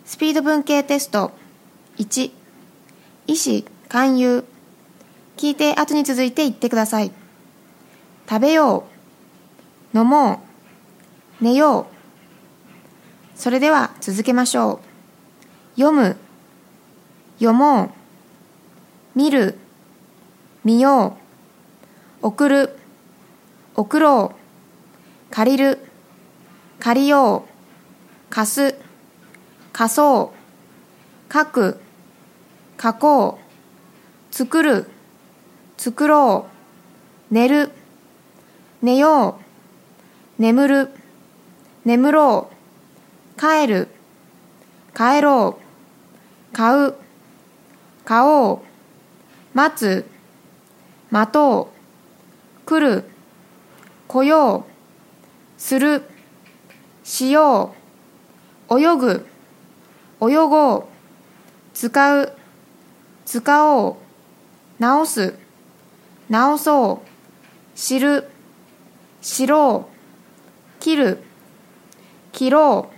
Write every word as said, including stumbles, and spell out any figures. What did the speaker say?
スピード文系テストいち、意思勧誘。聞いて後に続いて言ってください。食べよう、飲もう、寝よう。それでは続けましょう。読む、読もう、見る、見よう、送る、送ろう、借りる、借りよう、貸す、貸そう、書く、書こう、作る、作ろう、寝る、寝よう、眠る、眠ろう、帰る、帰ろう、買う、買おう、待つ、待とう、来る、来よう、する、しよう、泳ぐ、泳ごう、使う、使おう、直す、直そう、知る、知ろう、切る、切ろう、